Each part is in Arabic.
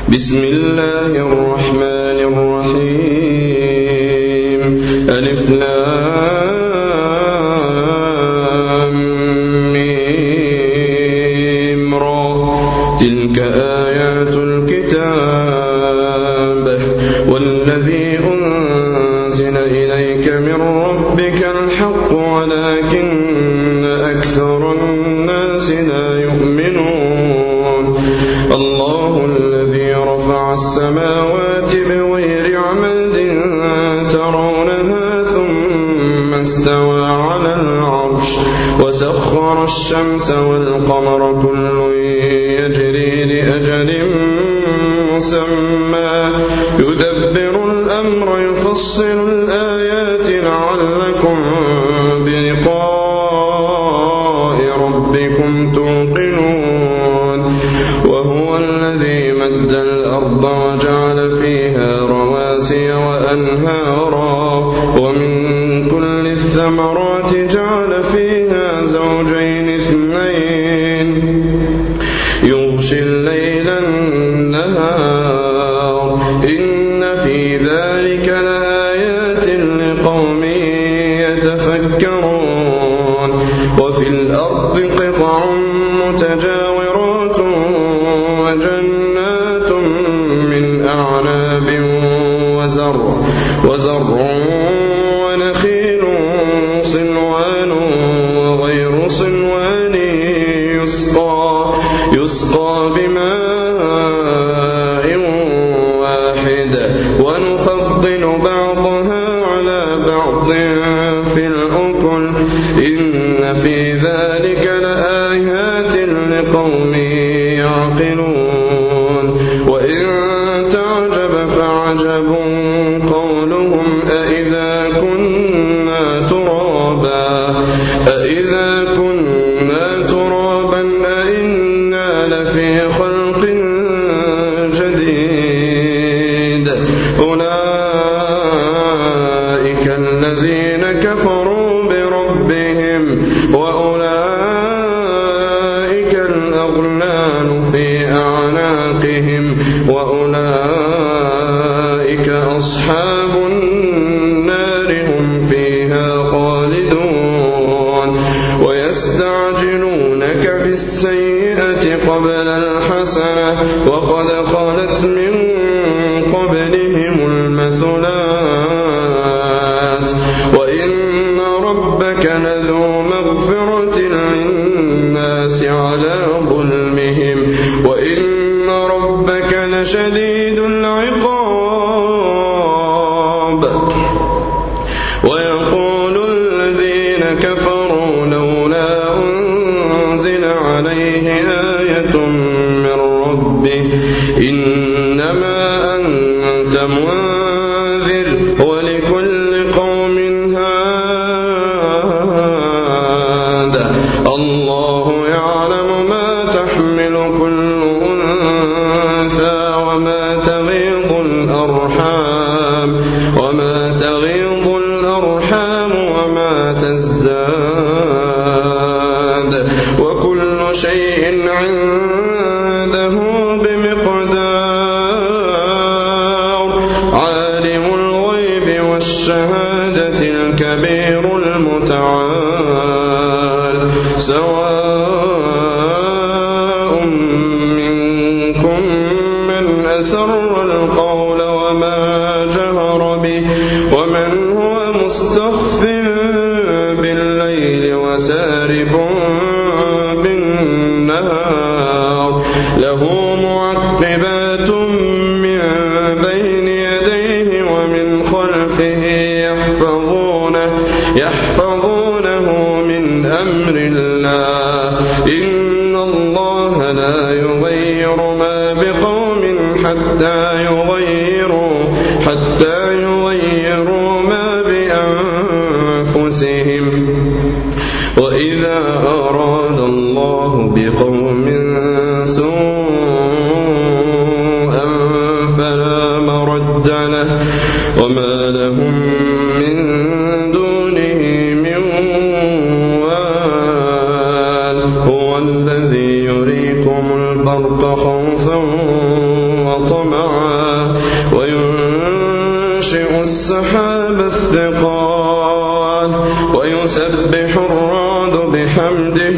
بسم الله الرحمن الرحيم. ألف لام ميم را. تلك آيات الكتاب والذي أنزل إليك من ربك الحق ولكن أكثر الناس لا يؤمنون. الله الذي رفع السماوات بغير عمد ترونها ثم استوى على العرش وسخر الشمس والقمر كل يجري لأجل مسمى يدبر الأمر يفصل الآيات لعلكم بلقاء ربكم توقنون. وهو الذي مد الأرض وجعل فيها رواسي وأنهارا ومن كل الثمرات جعل فيها زوجين اثنين يغشي الليل النهار إن في ذلك لآيات لقوم يتفكرون. وفي الأرض قطع متجاورات وجنات من أعناب وزرع ونخيل صنوان وغير صنوان يسقى بماء واحد ونفضل بعضها على بعض في الأكل إن في ذلك لآيات لقوم يعقلون. وإن تعجب فعجب قولهم أإذا كنا ترابا أإنا لفي خلق جديد. أولئك الذين كفروا بربهم وأولئك الأغلال في أعناقهم وأولئك أصحاب النار هم فيها خالدون. ويستعجلونك بالسيئة قبل الحسنة وقد خلت من قبلهم المثلات وإن ربك لذو مغفرة للناس على ظلمهم وإن ربك لشديد العقاب. ويقول الذين كفروا لولا أنزل عليه آية من ربه إنما أنت منذر ولكل قوم هاد. الله يعلم ما تحمل كل أنثى وما تغيض الأرحام وما تزداد وكل شيء عنده بمقدار. عالم الغيب والشهادة الكبير المتعال. سواء منكم من أسر القول وما جهر به ومن هو مستخف بالليل وسارب بالنهار. له معقبات من بين يديه ومن خلفه يحفظونه من أمر الله. إن الله لا يغير ما بقوم حتى يغيروا ما بأنفسهم. وإذا أراد الله بقوم سوءا فلا مرد له وما لهم من دونه من وال. هو الذي يريكم البرق خوفا وطمعا وينشئ السحاب الثقال ويسبح الرعد بحمده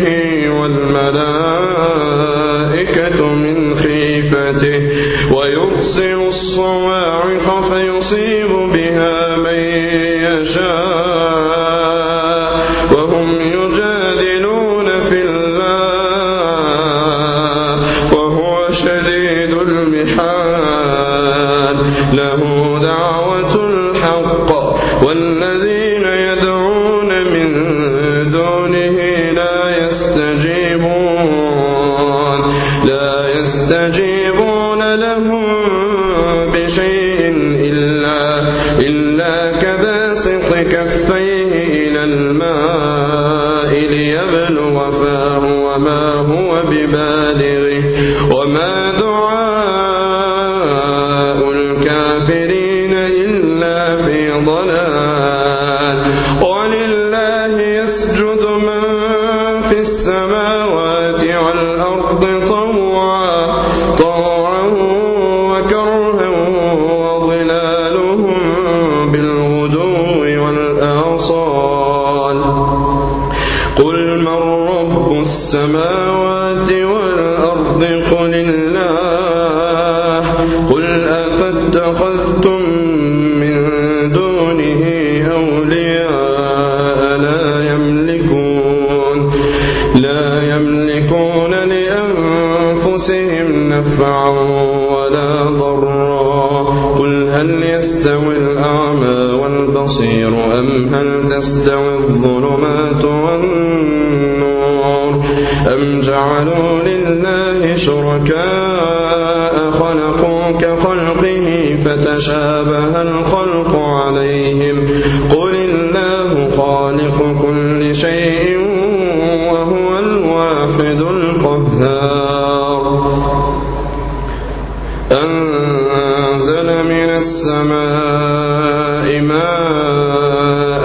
والملائكة من خيفته ويرسل الصواعق فيصيب بها من يشاء وهم يجادلون في الله وهو شديد المحال له دعوة الحق والذين يدعون من دونه لا يستجيبون لهم بشيء إلا كباسط كفيه إلى الماء ليبلغ فاه وما هو ببالغه وما دعاء الكافرين إلا في ضلال ولله يسجد من في السماوات والأرض طوعا وكرها وظلالهم بالغدو والآصال قل من رب السماوات والأرض قل الله قل أفاتخذتم من دونه أولياء لا يملكون لأنفسهم نفعا ولا ضرا قل هل يستوي الأعمى والبصير أم هل تستوي الظلمات والنور أم جعلوا لله شركاء خلقوا كخلقه فتشابه الخلق عليهم قل الله خالق كل شيء وهو الواحد القهار أنزل من السماء ماء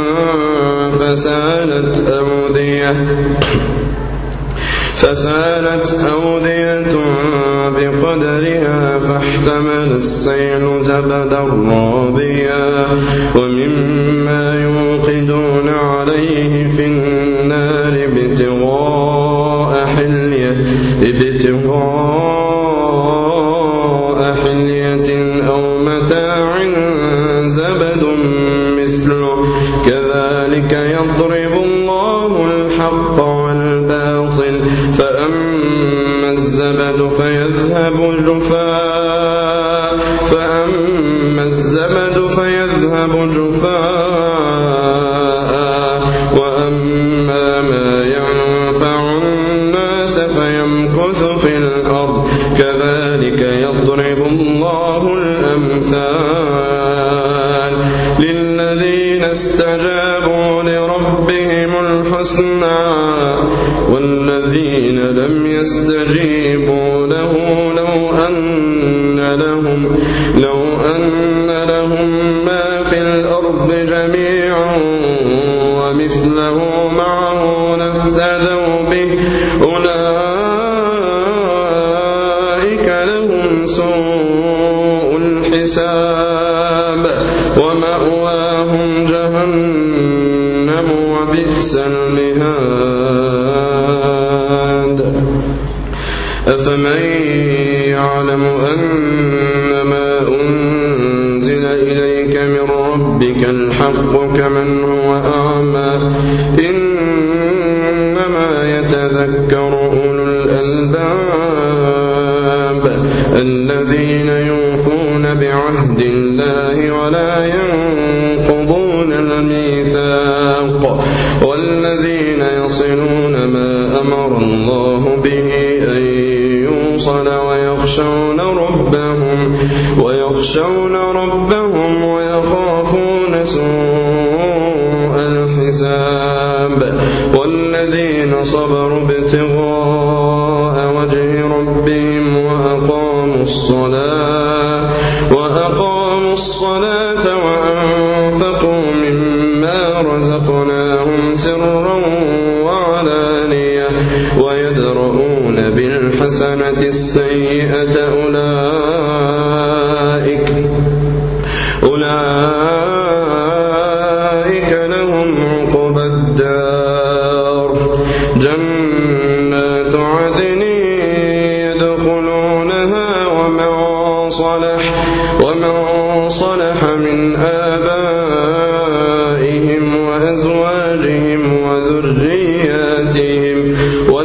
فسالت أودية بقدرها فاحتمل السيل زبدا رابيا ومما يوقدون عليه في النار ابتغاء حلية أو متاع زبد مثله كذلك يضرب الله الحق والباطل فأما الزبد فيذهب جفاء وأما ما ينفع الناس فيمكث في الأرض كذلك يضرب الله الأمثال للذين استجابوا لربهم الحسنى والذين لم يستجيبوا له لو أن لهم ما في الأرض جميعا ومثله معه لافتدوا به أولئك لهم سوء الحساب ومأواهم جهنم وبئس المهاد أفمن يعلم أنما أنزل إليك من ربك الحق كمن هو أعمى إنما يتذكر أولو الألباب الذين يوفون بعهد الله ولا ينقضون الميثاق والذين يصلون ما أمر الله به أن يوصل ويخشون ربهم ويخافون سوء الحساب والذين صبروا ابتغاء وجه ربهم وأقاموا الصلاة وأنفقوا مما رزقناهم سرا وعلانية ويدرؤون بالحسنة السيئة أولئك ومن صلح من آبائهم وأزواجهم وذرياتهم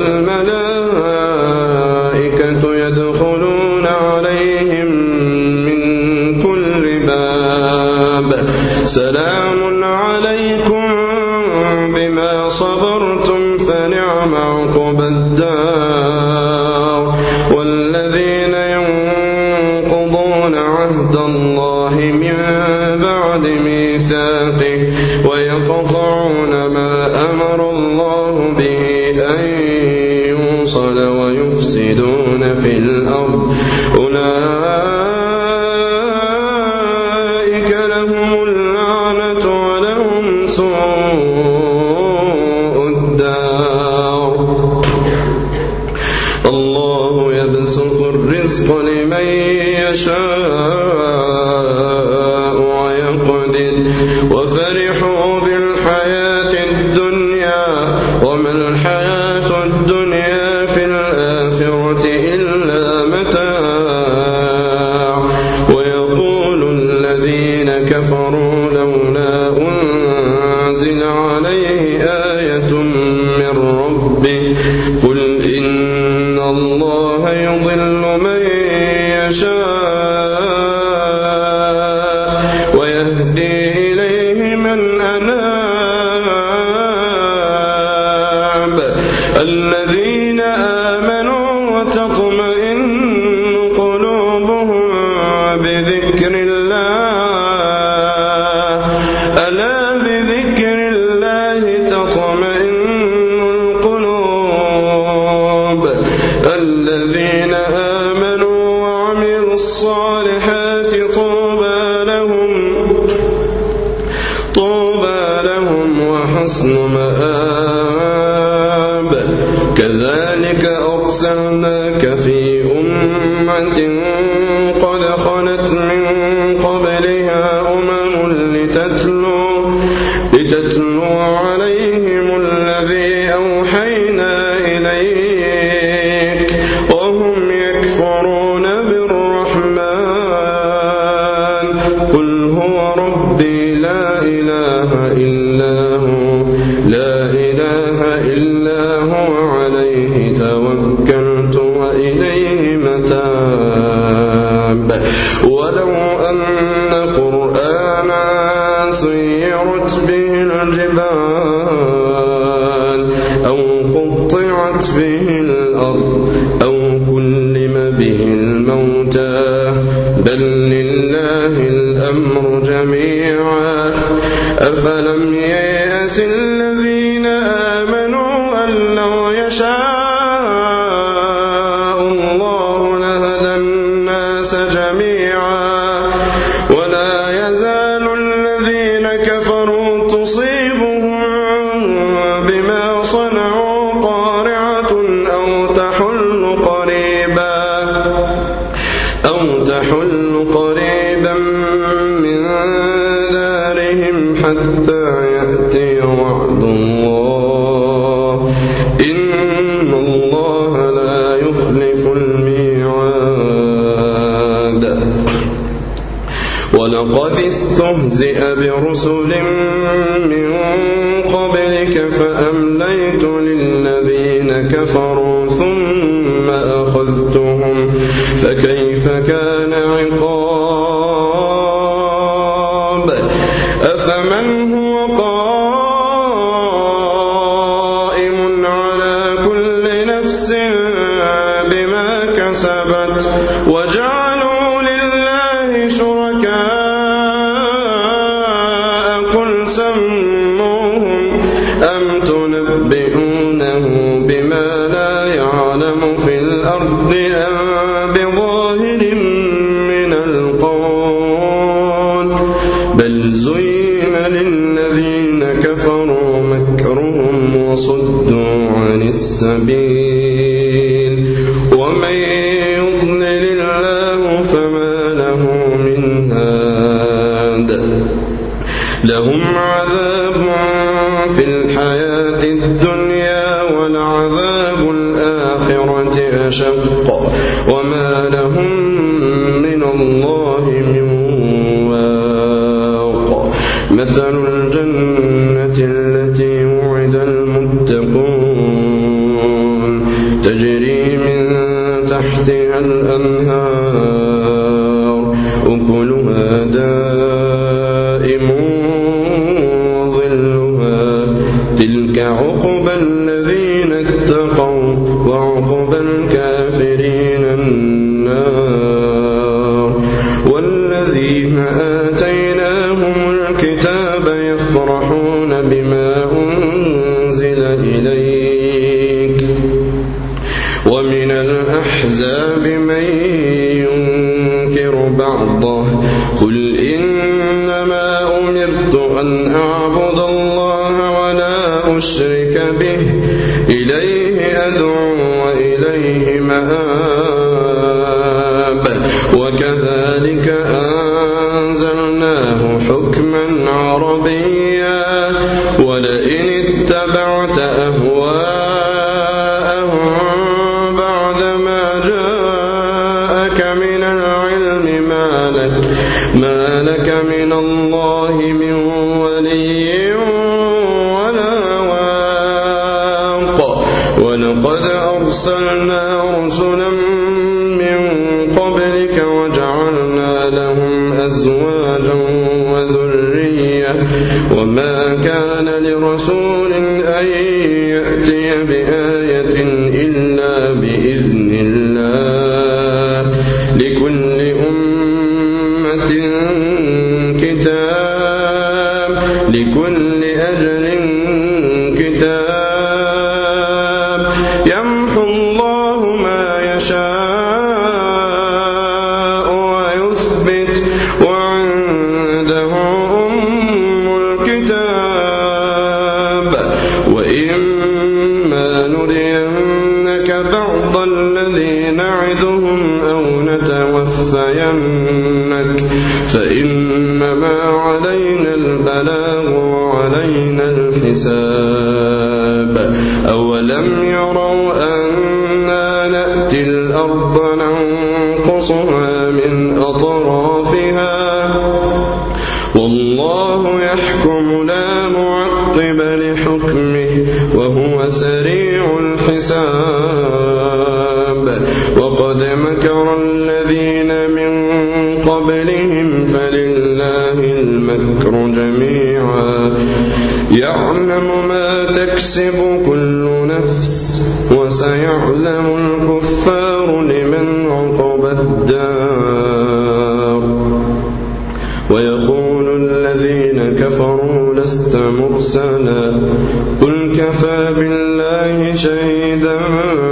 والملائكة يدخلون عليهم من كل باب سلام عليكم بما صبرتم فنعم عقبى الدار والذين ينقضون عهد الله من بعد ميثاقه ويقطعون ما أمر الله به أن يوصل ويفسدون في الأرض أولئك لهم اللعنة ولهم سوء الدار. الله يبسط الرزق لمن يشاء ويقدر وفرحوا بالحياة الدنيا وما الحياة الدنيا في الآخرة إلا متاع ويقول الذين كفروا لولا أنزل عليه آية من ربه قل إن الله يضل من يشاء ويهدي إليه من أناب الذين آمنوا وتطمئن قلوبهم بذكر الله ألا بذكر الله تطمئن القلوب الذين آمنوا وعملوا الصالحات طوبى لهم وحسن مآب كذلك أرسلناك في أمة قد خلت من قبلها أمم لتتلو عليهم الذي أوحينا إليك وهم يكفرون بالرحمن قل هو ربي لا إله إلا هو عليه توكلت وإليه متاب ولو أن قرآنا سيرت به الجبال أو قطعت به الأرض أو كلم به الموتى بل لله الأمر جميعا أفلم ييأس الذين آمنوا أن لو يشاء الله لهدى الناس جميعا ولا يزال الذين كفروا تصيبهم بما صنعوا قارعة أو تحل قريبا من دارهم حتى يأتي وعد الله إن الله لا يخلف الميعاد. ولقد استهزئ برسل من قبلك فأمليت للذين كفروا ثم أخذتهم فكيف كان عقاب. أفمن هو قائم على كل نفس بما كسبت وجعلوا لله شركاء قل سموهم أم تنبئونه بما لا يعلم في الأرض أم بظاهر من القول بل زين للذين كفروا مكرهم وصدوا عن السبيل ومن يضلل الله فما له من هاد. لهم عذاب في الحياة الدنيا ولعذاب الآخرة أشق وما لهم من الله من واق. مثل الجنة التي وعد المتقون تجري من تحتها الأنهار أكلها دائم وظلها تلك عقبى الذين اتقوا وعقبى الكافرين النار. والذين آتيناهم الكتاب يفرحون بما أنزل إليك ومن الأحزاب من ينكر بعضه قل إنما أمرت أن أعبد الله ولا أشرك به إليه أدعو وإليه مآب. وكذلك أنزلناه حكما عربيا ولئن اتبعت أهواءهم بعدما جاءك من العلم ما لك من الله من ولي ولا واق. ولقد أرسلنا رسلا من قبلك وجعلنا لهم أزواجا وذرية وما كان لرسول أن يأتي بآية إلا بإذن الله لكل أمة كتاب لكل أجل كتاب يمحو الله ما يشاء ويثبت وعنده أم الكتاب. وإما نرينك بعض الذي نعدهم أو نتوفينك فإنما علينا البلاغ وعلينا الحساب. أولم يروا أنا نأتي الأرض ننقصها من أطرافها والله يحكم لا معقب لحكمه وهو سريع الحساب. وقد مكر الذين من قبلهم فلله المكر جميعا يعلم ما تكسب كل نفس وسيعلم الكفار لمن عقبى الدار. ويقول الذين كفروا لست مرسلا قل كفى بالله شهيدا